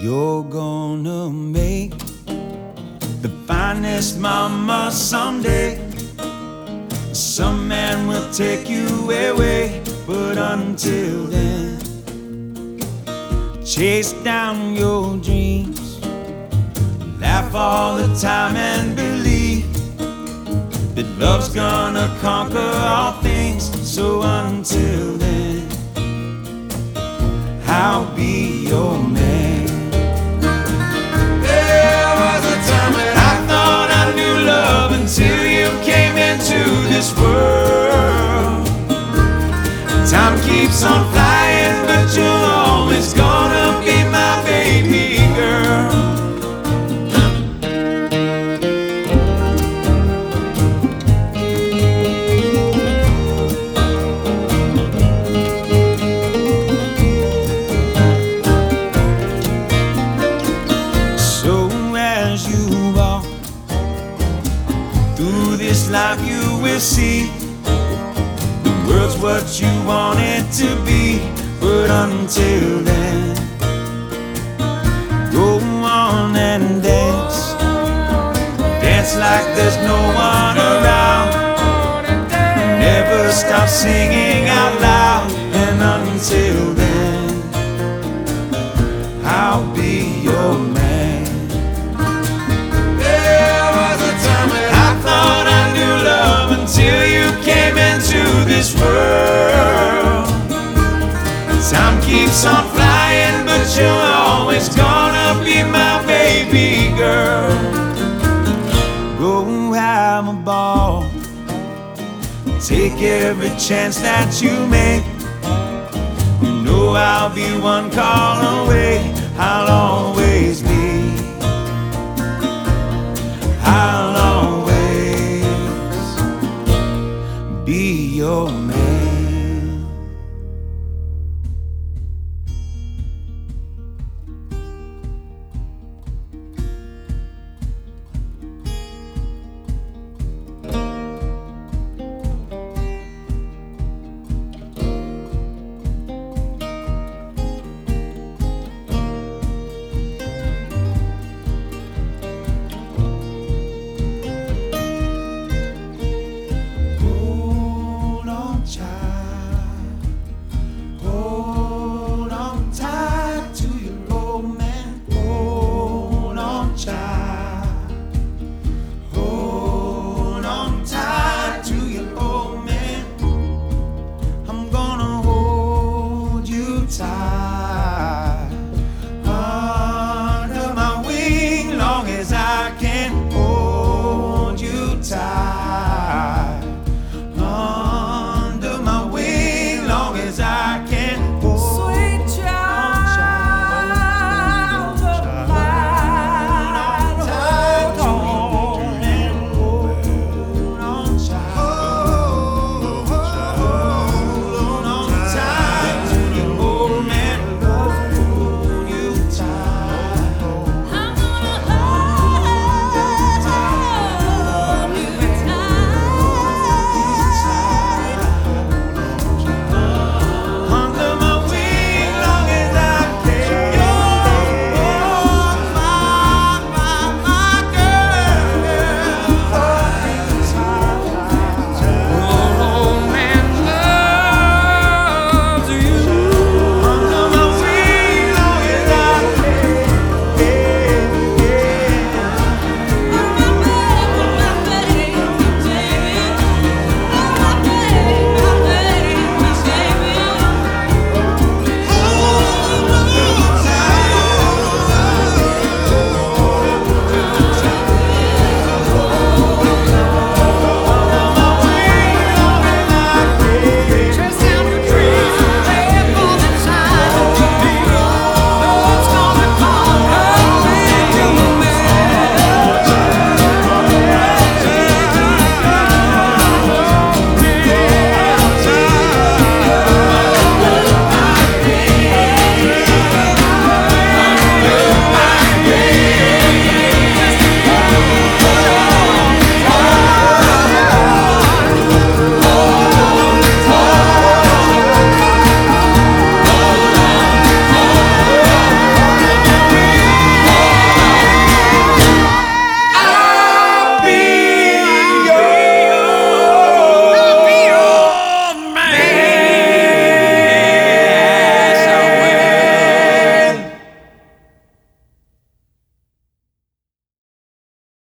You're gonna make the finest mama someday. Some man will take you away, but until then, chase down your dreams, laugh all the time and believe that love's gonna conquer all things. So until then, I'll be your man. There was a time when I thought I knew love until you came into this world. Time keeps on flying, but you're always gonna be my baby girl. Through this life you will see the world's what you want it to be. But until then, go on and dance, dance like there's no one around. Never stop singing out loud. And until then, I'll be your man. Till you came into this world. Time keeps on flying, but you're always gonna be my baby girl. Go have a ball, take every chance that you make. You know I'll be one call